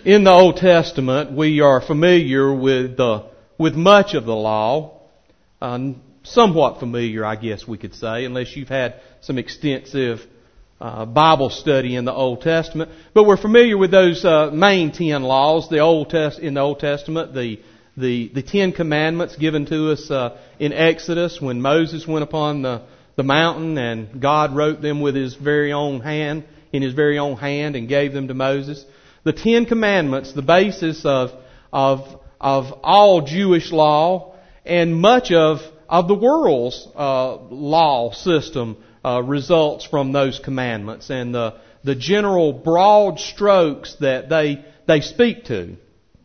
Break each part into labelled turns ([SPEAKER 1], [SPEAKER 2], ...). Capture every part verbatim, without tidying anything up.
[SPEAKER 1] In the Old Testament, we are familiar with the with much of the law, uh, somewhat familiar, I guess we could say, unless you've had some extensive uh, Bible study in the Old Testament. But we're familiar with those uh, main ten laws. The Old Test in the Old Testament, the the the Ten Commandments given to us uh, in Exodus when Moses went upon the the mountain and God wrote them with His very own hand in His very own hand and gave them to Moses. The Ten Commandments, the basis of of of all Jewish law and much of of the world's uh, law system uh, results from those commandments and the the general broad strokes that they they speak to.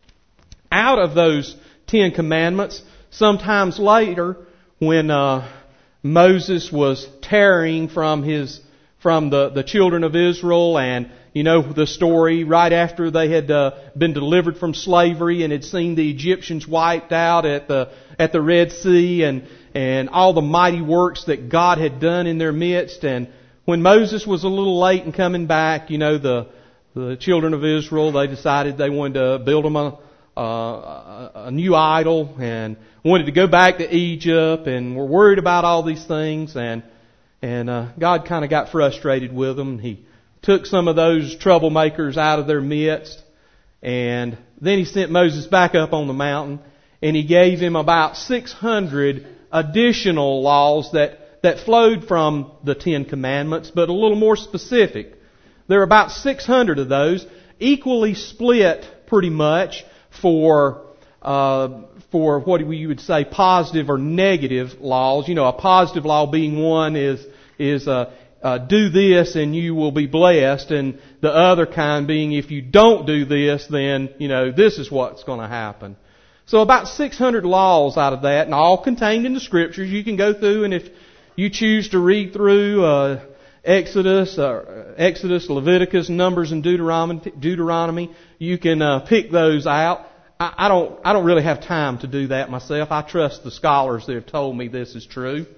[SPEAKER 1] Out of those Ten Commandments, sometimes later, when uh, Moses was tarrying from his from the the children of Israel, and you know the story, right after they had uh, been delivered from slavery and had seen the Egyptians wiped out at the at the Red Sea and and all the mighty works that God had done in their midst. And when Moses was a little late in coming back, you know the the children of Israel, they decided they wanted to build them a uh, a, a new idol and wanted to go back to Egypt and were worried about all these things. And and uh, God kind of got frustrated with them. He took some of those troublemakers out of their midst, and then He sent Moses back up on the mountain, and He gave him about six hundred additional laws that, that flowed from the Ten Commandments, but a little more specific. There are about six hundred of those, equally split pretty much for uh, for what you would say positive or negative laws. You know, a positive law being one is is uh, uh, do this and you will be blessed, and the other kind being if you don't do this, then you know this is what's going to happen. So about six hundred laws out of that, and all contained in the Scriptures. You can go through, and if you choose to read through uh, Exodus, uh, Exodus, Leviticus, Numbers, and Deuteronomy, Deuteronomy, you can uh, pick those out. I, I don't, I don't really have time to do that myself. I trust the scholars that have told me this is true.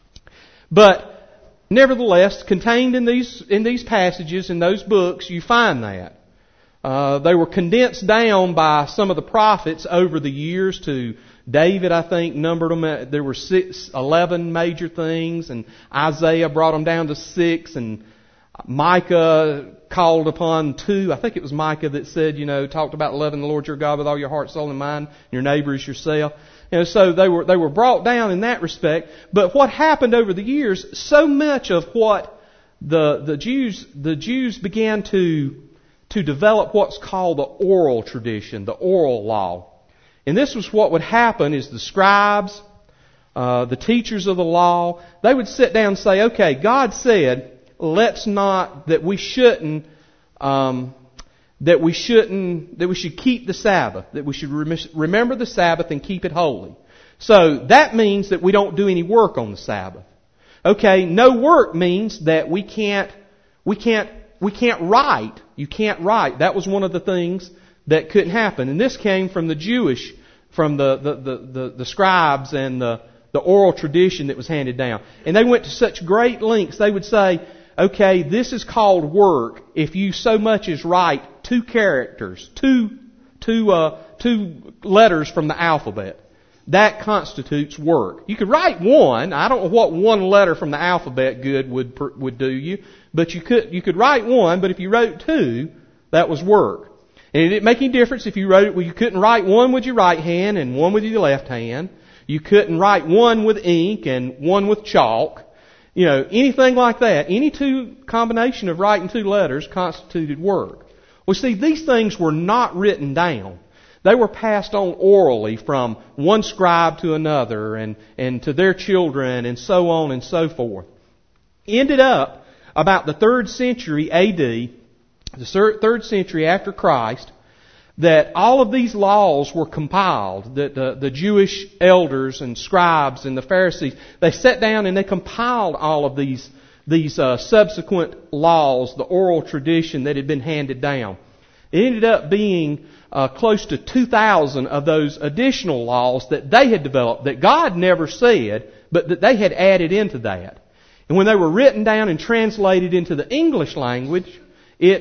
[SPEAKER 1] But nevertheless, contained in these in these passages in those books, you find that. Uh, they were condensed down by some of the prophets over the years to David, I think, numbered them. There were six, eleven major things, and Isaiah brought them down to six, and Micah called upon two. I think it was Micah that said, you know, talked about loving the Lord your God with all your heart, soul, and mind, and your neighbor as yourself. And so they were they were brought down in that respect. But what happened over the years, so much of what the the Jews the Jews began to to develop what's called the oral tradition, the oral law. And this was what would happen is the scribes, uh, the teachers of the law, they would sit down and say, okay, God said, let's not, that we shouldn't, um, that we shouldn't, that we should keep the Sabbath, that we should rem- remember the Sabbath and keep it holy. So that means that we don't do any work on the Sabbath. Okay, no work means that we can't, we can't, we can't write. You can't write. That was one of the things that couldn't happen. And this came from the Jewish, from the, the, the, the, the scribes and the, the oral tradition that was handed down. And they went to such great lengths. They would say, okay, this is called work if you so much as write two characters, two, two, uh, two letters from the alphabet. That constitutes work. You could write one. I don't know what one letter from the alphabet good would would do you, but you could you could write one. But if you wrote two, that was work. And it didn't make any difference if you wrote it. Well, you couldn't write one with your right hand and one with your left hand. You couldn't write one with ink and one with chalk. You know, anything like that. Any two combination of writing two letters constituted work. Well, see, these things were not written down. They were passed on orally from one scribe to another and, and to their children and so on and so forth. Ended up about the third century A D, the third century after Christ, that all of these laws were compiled, that the, the Jewish elders and scribes and the Pharisees, they sat down and they compiled all of these, these uh, subsequent laws, the oral tradition that had been handed down. It ended up being uh, close to two thousand of those additional laws that they had developed, that God never said, but that they had added into that. And when they were written down and translated into the English language, it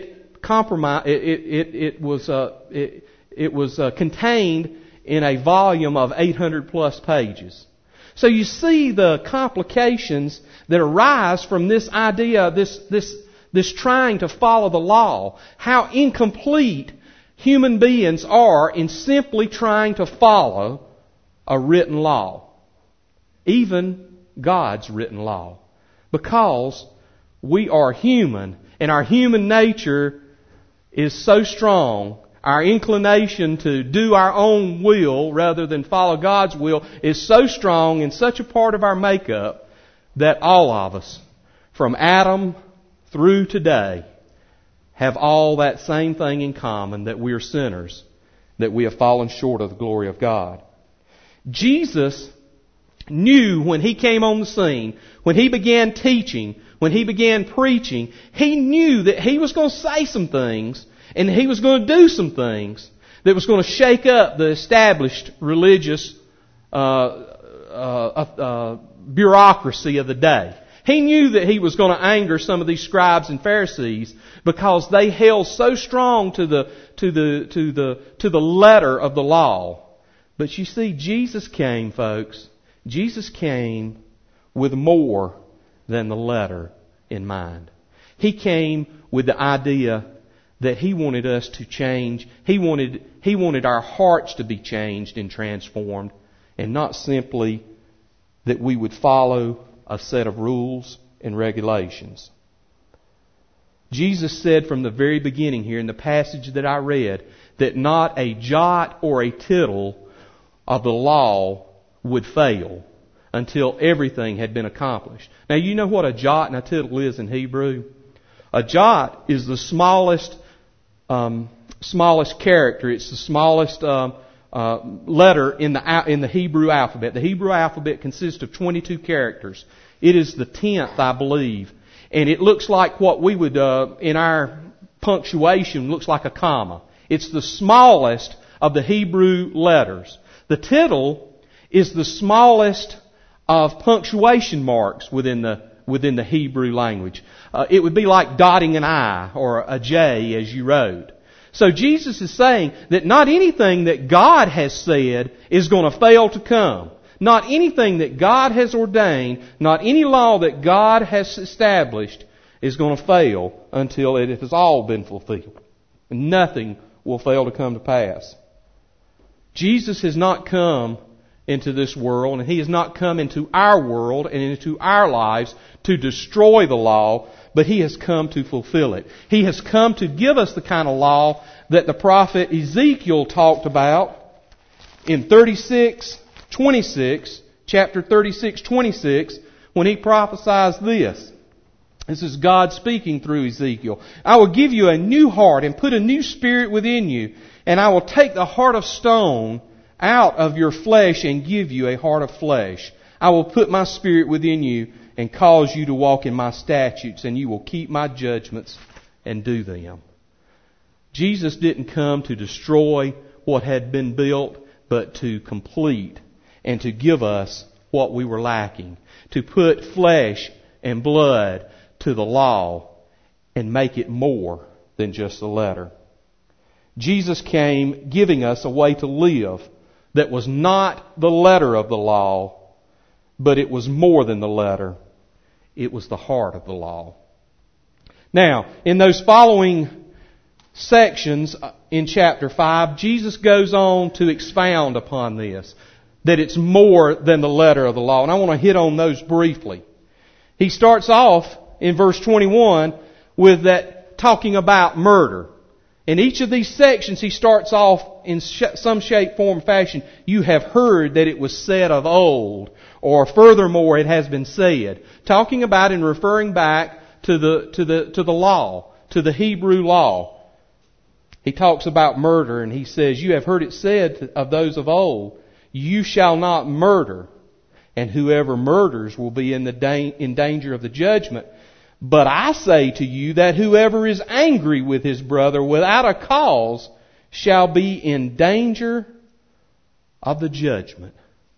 [SPEAKER 1] compromise. It it it, it was uh, it, it was uh, contained in a volume of eight hundred plus pages. So you see the complications that arise from this idea, this this this trying to follow the law. How incomplete human beings are in simply trying to follow a written law, even God's written law, because we are human, and our human nature is so strong. Our inclination to do our own will rather than follow God's will is so strong and such a part of our makeup that all of us, from Adam through today, have all that same thing in common, that we are sinners, that we have fallen short of the glory of God. Jesus knew when He came on the scene, when He began teaching, when He began preaching, He knew that He was going to say some things and He was going to do some things that was going to shake up the established religious uh, uh, uh, bureaucracy of the day. He knew that He was going to anger some of these scribes and Pharisees because they held so strong to the to the to the to the letter of the law. But you see, Jesus came, folks. Jesus came with more than the letter in mind. He came with the idea that He wanted us to change. He wanted He wanted our hearts to be changed and transformed, and not simply that we would follow a set of rules and regulations. Jesus said from the very beginning here in the passage that I read that not a jot or a tittle of the law would fail until everything had been accomplished. Now, you know what a jot and a tittle is in Hebrew? A jot is the smallest um, smallest character. It's the smallest um, uh, letter in the in the Hebrew alphabet. The Hebrew alphabet consists of twenty-two characters. It is the tenth, I believe, and it looks like what we would uh, in our punctuation looks like a comma. It's the smallest of the Hebrew letters. The tittle is the smallest of punctuation marks within the within the Hebrew language. Uh, it would be like dotting an I or a J as you wrote. So Jesus is saying that not anything that God has said is going to fail to come. Not anything that God has ordained, not any law that God has established is going to fail until it has all been fulfilled. Nothing will fail to come to pass. Jesus has not come into this world, and He has not come into our world and into our lives to destroy the law, but He has come to fulfill it. He has come to give us the kind of law that the prophet Ezekiel talked about in thirty-six twenty-six, chapter thirty-six twenty-six, when he prophesies this. This is God speaking through Ezekiel. I will give you a new heart and put a new spirit within you, and I will take the heart of stone out of your flesh and give you a heart of flesh. I will put my spirit within you and cause you to walk in my statutes, and you will keep my judgments and do them. Jesus didn't come to destroy what had been built, but to complete and to give us what we were lacking. To put flesh and blood to the law and make it more than just a letter. Jesus came giving us a way to live that was not the letter of the law, but it was more than the letter. It was the heart of the law. Now, in those following sections in chapter five, Jesus goes on to expound upon this, that it's more than the letter of the law. And I want to hit on those briefly. He starts off in verse twenty-one with that talking about murder. In each of these sections, he starts off in some shape, form, fashion. You have heard that it was said of old, or furthermore, it has been said. Talking about and referring back to the to the to the law, to the Hebrew law. He talks about murder, and he says, "You have heard it said of those of old, you shall not murder, and whoever murders will be in the da- in danger of the judgment. But I say to you that whoever is angry with his brother without a cause shall be in danger of the judgment."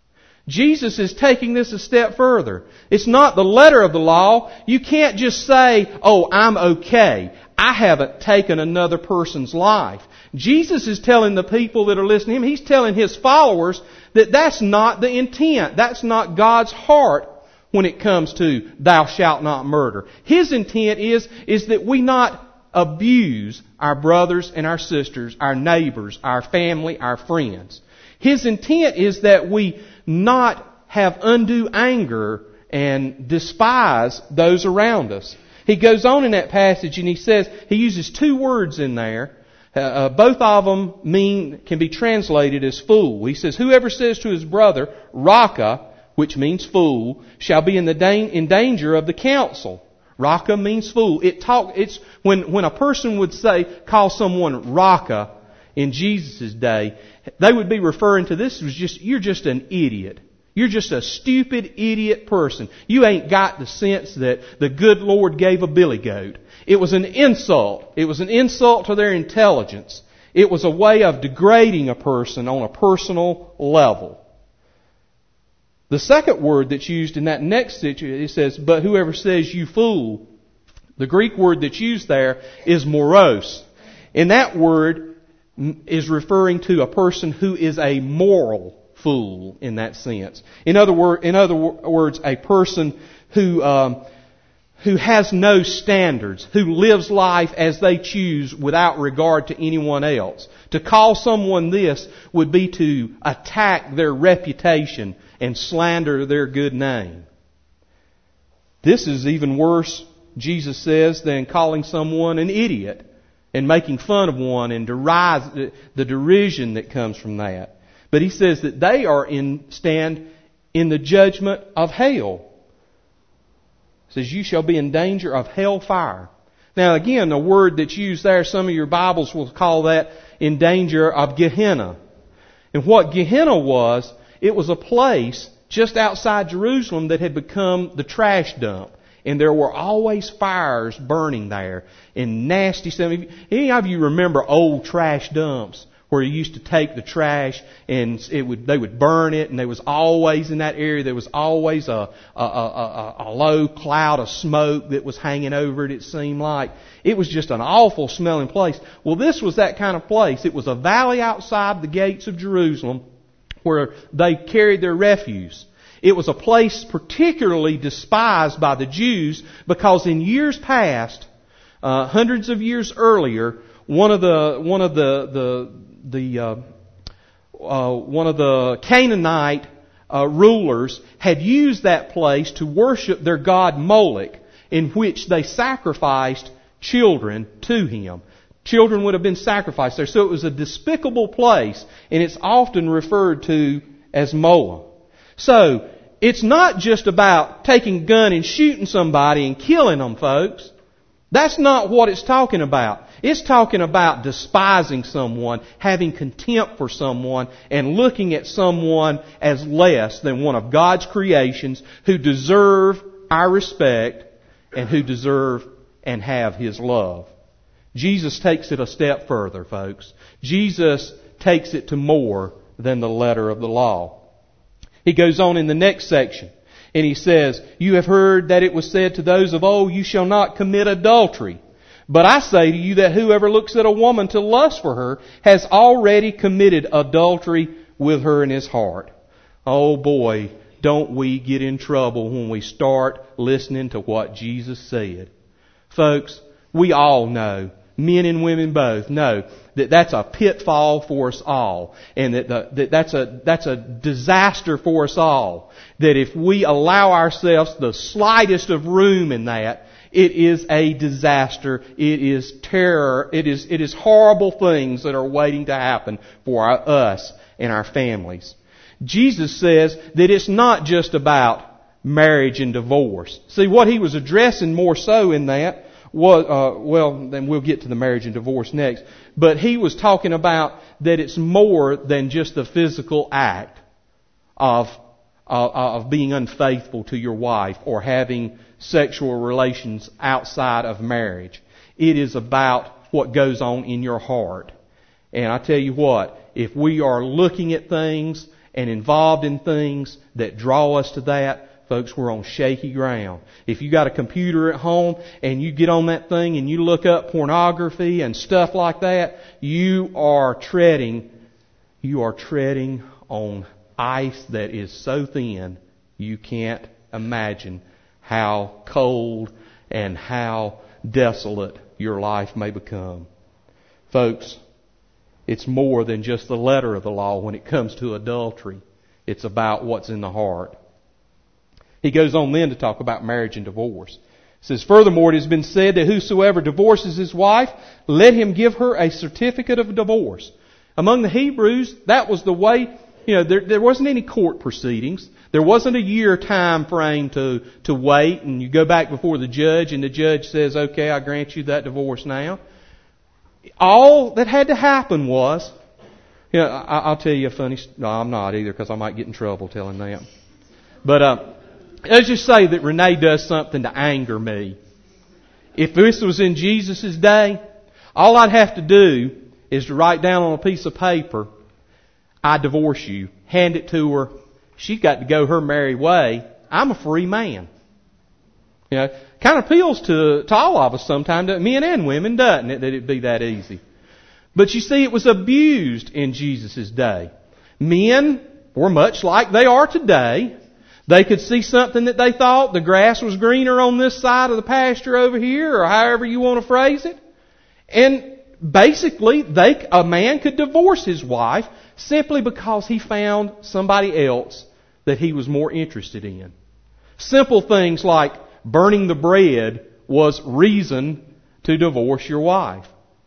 [SPEAKER 1] Jesus is taking this a step further. It's not the letter of the law. You can't just say, oh, I'm okay. I haven't taken another person's life. Jesus is telling the people that are listening to Him, He's telling His followers that that's not the intent. That's not God's heart when it comes to thou shalt not murder. His intent is, is that we not abuse our brothers and our sisters, our neighbors, our family, our friends. His intent is that we not have undue anger and despise those around us. He goes on in that passage and he says, he uses two words in there. Uh, uh, both of them mean, can be translated as fool. He says, whoever says to his brother, Raka, which means fool, shall be in the da- in danger of the council. Raka means fool. It talk, it's when, when a person would say, call someone Raka in Jesus' day, they would be referring to this as just, you're just an idiot. You're just a stupid idiot person. You ain't got the sense that the good Lord gave a billy goat. It was an insult. It was an insult to their intelligence. It was a way of degrading a person on a personal level. The second word that's used in that next situation, it says, but whoever says you fool, the Greek word that's used there is moros. And that word is referring to a person who is a moral fool in that sense. In other, word, in other words, a person who um, who has no standards, who lives life as they choose without regard to anyone else. To call someone this would be to attack their reputation and slander their good name. This is even worse, Jesus says, than calling someone an idiot and making fun of one and deride the derision that comes from that. But he says that they are in stand in the judgment of hell. He says, you shall be in danger of hell fire. Now again, the word that's used there, some of your Bibles will call that in danger of Gehenna. And what Gehenna was, it was a place just outside Jerusalem that had become the trash dump. And there were always fires burning there and nasty stuff. Any of you remember old trash dumps where you used to take the trash and it would they would burn it, and there was always in that area there was always a a, a, a, a low cloud of smoke that was hanging over it. It seemed like it was just an awful smelling place. Well, this was that kind of place. It was a valley outside the gates of Jerusalem where they carried their refuse. It was a place particularly despised by the Jews because in years past, uh, hundreds of years earlier, one of the one of the the the uh, uh, one of the Canaanite uh, rulers had used that place to worship their god Moloch, in which they sacrificed children to him. Children would have been sacrificed there, so it was a despicable place, and it's often referred to as Moloch. So, it's not just about taking a gun and shooting somebody and killing them, folks. That's not what it's talking about. It's talking about despising someone, having contempt for someone, and looking at someone as less than one of God's creations who deserve our respect and who deserve and have His love. Jesus takes it a step further, folks. Jesus takes it to more than the letter of the law. He goes on in the next section, and he says, you have heard that it was said to those of old, you shall not commit adultery. But I say to you that whoever looks at a woman to lust for her has already committed adultery with her in his heart. Oh boy, don't we get in trouble when we start listening to what Jesus said. Folks, we all know, men and women both know, that that's a pitfall for us all. And that, the, that that's a that's a disaster for us all. That if we allow ourselves the slightest of room in that, it is a disaster. It is terror. It is it is horrible things that are waiting to happen for our, us and our families. Jesus says that it's not just about marriage and divorce. See, what He was addressing more so in that was, uh, well, then we'll get to the marriage and divorce next. But He was talking about that it's more than just the physical act of uh, of being unfaithful to your wife or having sexual relations outside of marriage. It is about what goes on in your heart. And I tell you what, if we are looking at things and involved in things that draw us to that, folks, we're on shaky ground. If you got a computer at home and you get on that thing and you look up pornography and stuff like that, you are treading, you are treading on ice that is so thin you can't imagine how cold and how desolate your life may become. Folks, it's more than just the letter of the law when it comes to adultery. It's about what's in the heart. He goes on then to talk about marriage and divorce. He says, furthermore, it has been said that whosoever divorces his wife, let him give her a certificate of divorce. Among the Hebrews, that was the way, you know, there, there wasn't any court proceedings. There wasn't a year time frame to, to wait and you go back before the judge and the judge says, okay, I grant you that divorce now. All that had to happen was, you know, I, I'll tell you a funny, no, I'm not either because I might get in trouble telling that. But uh, let's just say that Renee does something to anger me. If this was in Jesus' day, all I'd have to do is to write down on a piece of paper, I divorce you, hand it to her. She's got to go her merry way. I'm a free man. You know, kind of appeals to, to all of us sometimes, men and women, doesn't it, that it'd be that easy. But you see, it was abused in Jesus' day. Men were much like they are today. They could see something that they thought the grass was greener on this side of the pasture over here, or however you want to phrase it. And basically, they, a man could divorce his wife simply because he found somebody else that he was more interested in. Simple things like burning the bread was reason to divorce your wife.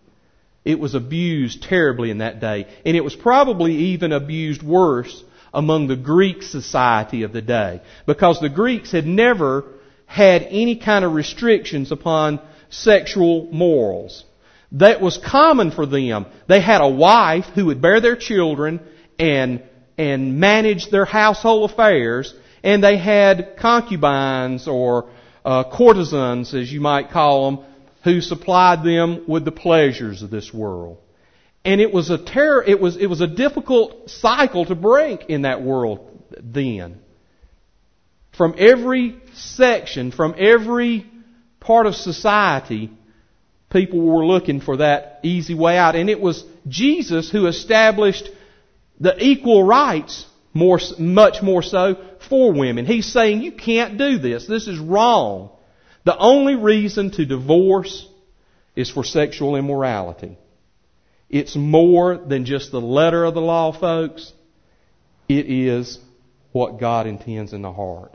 [SPEAKER 1] It was abused terribly in that day. And it was probably even abused worse among the Greek society of the day. Because the Greeks had never had any kind of restrictions upon sexual morals. That was common for them. They had a wife who would bear their children and, and manage their household affairs. And they had concubines or Uh, courtesans, as you might call them, who supplied them with the pleasures of this world. And it was a terror, it was, it was a difficult cycle to break in that world then. From every section, from every part of society, people were looking for that easy way out. And it was Jesus who established the equal rights more, much more so for women. He's saying, you can't do this. This is wrong. The only reason to divorce is for sexual immorality. It's more than just the letter of the law, folks. It is what God intends in the heart.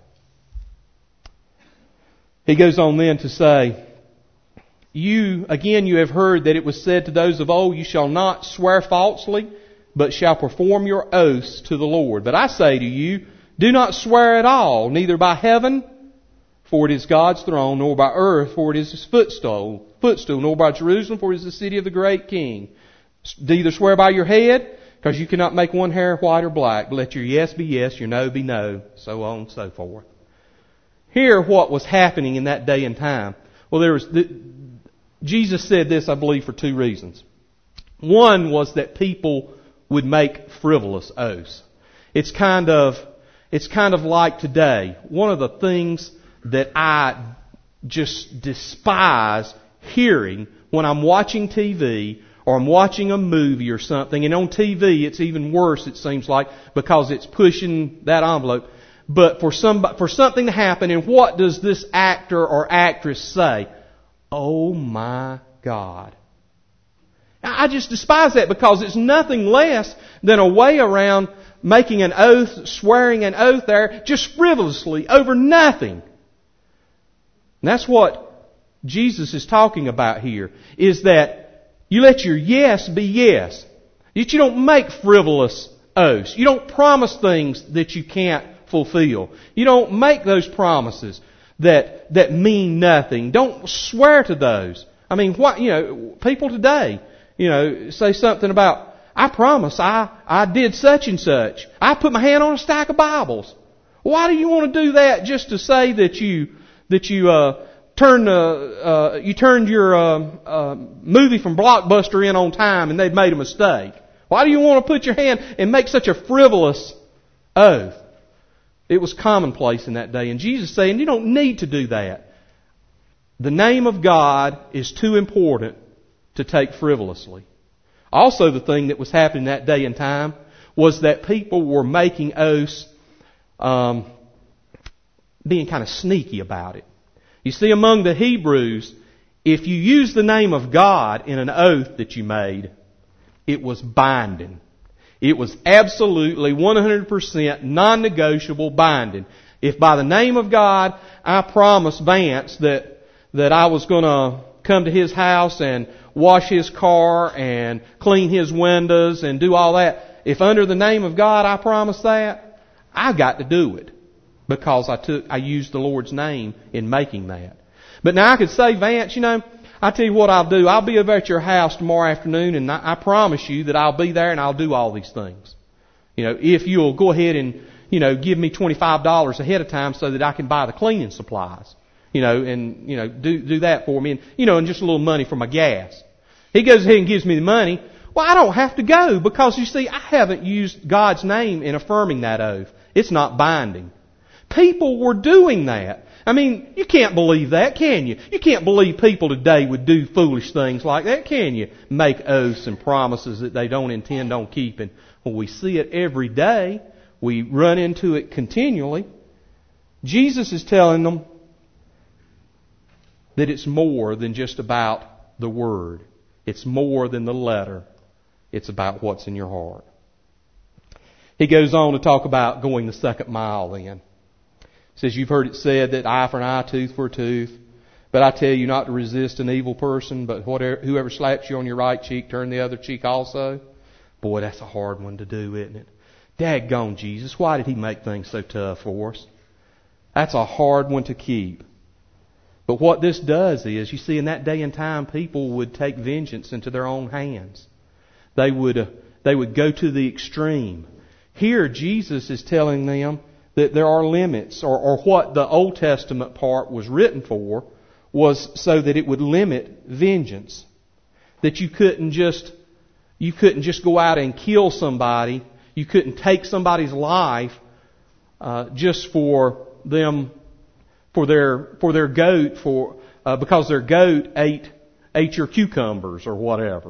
[SPEAKER 1] He goes on then to say, You, again, you have heard that it was said to those of old, you shall not swear falsely, but shall perform your oaths to the Lord. But I say to you, do not swear at all, neither by heaven, for it is God's throne, nor by earth, for it is His footstool, footstool, nor by Jerusalem, for it is the city of the great King. Neither swear by your head, because you cannot make one hair white or black, but let your yes be yes, your no be no, so on and so forth. Here, what was happening in that day and time? Well, there was the, Jesus said this, I believe, for two reasons. One was that people would make frivolous oaths. It's kind of, it's kind of like today. One of the things that I just despise hearing when I'm watching T V or I'm watching a movie or something, and on T V it's even worse, it seems like, because it's pushing that envelope. But for some, for something to happen, and what does this actor or actress say? Oh my God. I just despise that, because it's nothing less than a way around making an oath, swearing an oath there, just frivolously over nothing. And that's what Jesus is talking about here, is that you let your yes be yes. That you don't make frivolous oaths. You don't promise things that you can't fulfill. You don't make those promises that that mean nothing. Don't swear to those. I mean, what, you know, people today, you know, say something about, I promise I, I did such and such. I put my hand on a stack of Bibles. Why do you want to do that just to say that you, that you, uh, turned, uh, uh, you turned your, uh, uh, movie from Blockbuster in on time and they'd made a mistake? Why do you want to put your hand and make such a frivolous oath. It was commonplace in that day. And Jesus is saying, you don't need to do that. The name of God is too important to take frivolously. Also, the thing that was happening that day and time was that people were making oaths, um, being kind of sneaky about it. You see, among the Hebrews, if you used the name of God in an oath that you made, it was binding. It was absolutely one hundred percent non-negotiable binding. If by the name of God I promised Vance that that I was going to come to his house and wash his car and clean his windows and do all that, if under the name of God I promised that, I got to do it because I took I used the Lord's name in making that. But now I could say, Vance, you know, I tell you what I'll do. I'll be over at your house tomorrow afternoon, and I, I promise you that I'll be there and I'll do all these things. You know, if you'll go ahead and, you know, give me twenty-five dollars ahead of time so that I can buy the cleaning supplies. You know, and, you know, do, do that for me. And, you know, and just a little money for my gas. He goes ahead and gives me the money. Well, I don't have to go because, you see, I haven't used God's name in affirming that oath. It's not binding. People were doing that. I mean, you can't believe that, can you? You can't believe people today would do foolish things like that, can you? Make oaths and promises that they don't intend on keeping. Well, we see it every day. We run into it continually. Jesus is telling them that it's more than just about the word. It's more than the letter. It's about what's in your heart. He goes on to talk about going the second mile then. He says, you've heard it said that eye for an eye, tooth for a tooth. But I tell you not to resist an evil person, but whatever, whoever slaps you on your right cheek, turn the other cheek also. Boy, that's a hard one to do, isn't it? Daggone Jesus, why did He make things so tough for us? That's a hard one to keep. But what this does is, you see, in that day and time, people would take vengeance into their own hands. They would, uh, they would go to the extreme. Here, Jesus is telling them that there are limits, or, or what the Old Testament part was written for was so that it would limit vengeance. That you couldn't just, you couldn't just go out and kill somebody. You couldn't take somebody's life uh, just for them, for their for their goat, for uh, because their goat ate ate your cucumbers or whatever.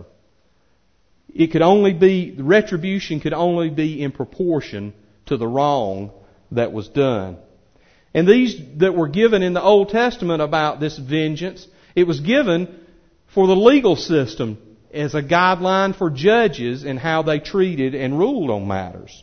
[SPEAKER 1] It could only be the retribution could only be in proportion to the wrong that was done. And these that were given in the Old Testament about this vengeance, it was given for the legal system as a guideline for judges and how they treated and ruled on matters.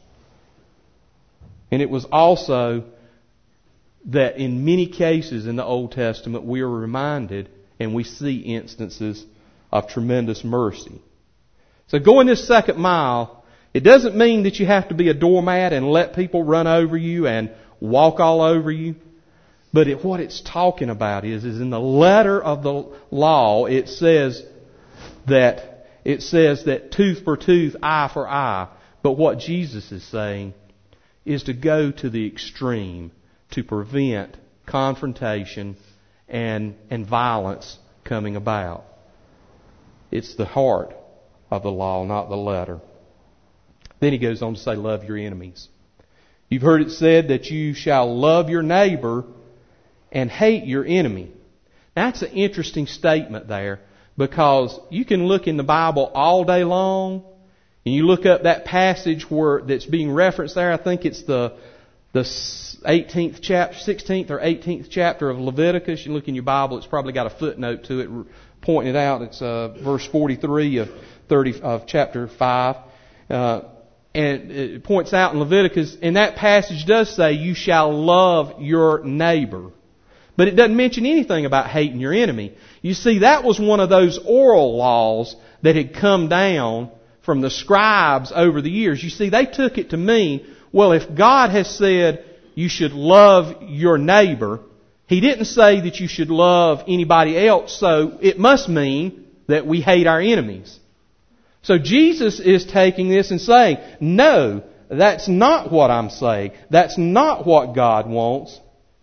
[SPEAKER 1] And it was also that in many cases in the Old Testament we are reminded and we see instances of tremendous mercy. So going this second mile, it doesn't mean that you have to be a doormat and let people run over you and walk all over you. But it, what it's talking about is, is in the letter of the law, it says that it says that tooth for tooth, eye for eye. But what Jesus is saying is to go to the extreme to prevent confrontation and and violence coming about. It's the heart of the law, not the letter. Then he goes on to say, love your enemies. You've heard it said that you shall love your neighbor and hate your enemy. That's an interesting statement there, because you can look in the Bible all day long and you look up that passage where that's being referenced there. I think it's the the eighteenth chapter, sixteenth or eighteenth chapter of Leviticus. You look in your Bible, it's probably got a footnote to it pointing it out. It's uh, verse forty-three of thirty of chapter five. Uh, and it points out in Leviticus, and that passage does say, you shall love your neighbor. But it doesn't mention anything about hating your enemy. You see, that was one of those oral laws that had come down from the scribes over the years. You see, they took it to mean, well, if God has said you should love your neighbor, He didn't say that you should love anybody else, so it must mean that we hate our enemies. So Jesus is taking this and saying, no, that's not what I'm saying. That's not what God wants.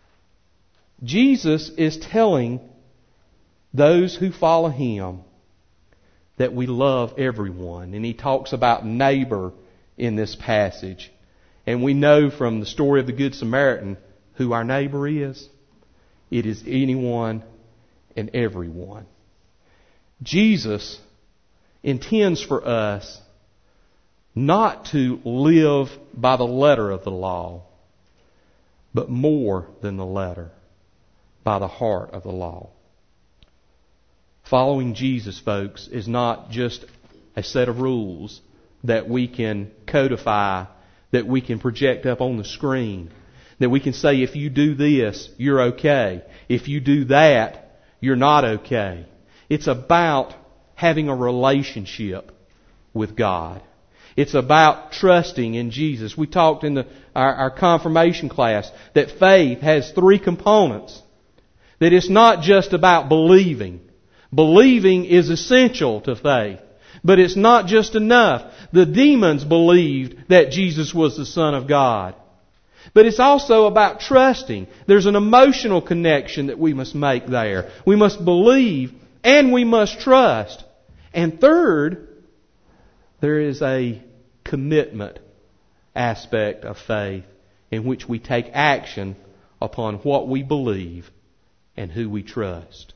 [SPEAKER 1] Jesus is telling those who follow Him that we love everyone. And He talks about neighbor in this passage. And we know from the story of the Good Samaritan who our neighbor is. It is anyone and everyone. Jesus intends for us not to live by the letter of the law, but more than the letter, by the heart of the law. Following Jesus, folks, is not just a set of rules that we can codify, that we can project up on the screen, that we can say, if you do this, you're okay. If you do that, you're not okay. It's about having a relationship with God. It's about trusting in Jesus. We talked in the, our, our confirmation class that faith has three components. That it's not just about believing. Believing is essential to faith. But it's not just enough. The demons believed that Jesus was the Son of God. But it's also about trusting. There's an emotional connection that we must make there. We must believe and we must trust. And third, there is a commitment aspect of faith in which we take action upon what we believe and who we trust.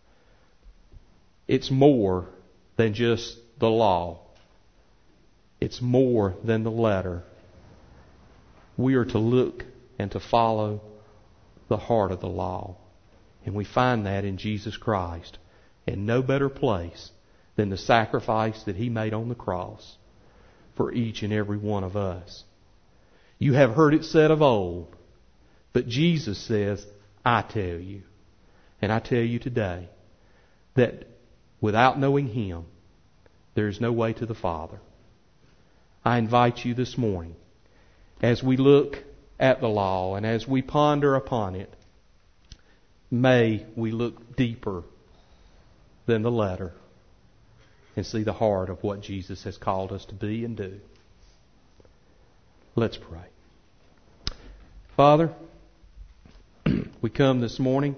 [SPEAKER 1] It's more than just the law. It's more than the letter. We are to look and to follow the heart of the law. And we find that in Jesus Christ. And no better place than the sacrifice that He made on the cross for each and every one of us. You have heard it said of old, but Jesus says, I tell you. And I tell you today that without knowing Him, there is no way to the Father. I invite you this morning, as we look at the law and as we ponder upon it, may we look deeper than the letter and see the heart of what Jesus has called us to be and do. Let's pray. Father, we come this morning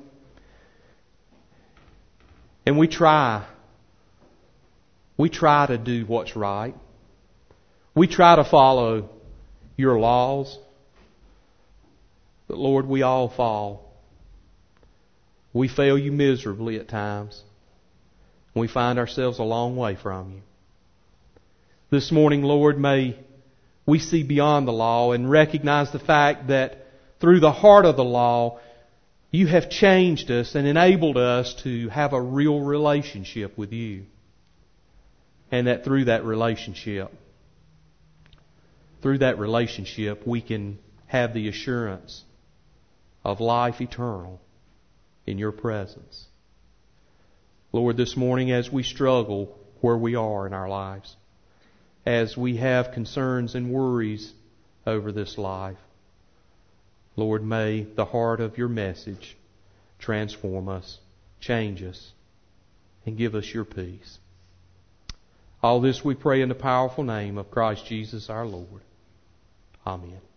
[SPEAKER 1] and we try, we try to do what's right. We try to follow Your laws. But Lord, we all fall. We fail You miserably at times. We find ourselves a long way from You. This morning, Lord, may we see beyond the law and recognize the fact that through the heart of the law, You have changed us and enabled us to have a real relationship with You. And that through that relationship, through that relationship, we can have the assurance of life eternal in Your presence. Lord, this morning as we struggle where we are in our lives, as we have concerns and worries over this life, Lord, may the heart of Your message transform us, change us, and give us Your peace. All this we pray in the powerful name of Christ Jesus our Lord. Amen.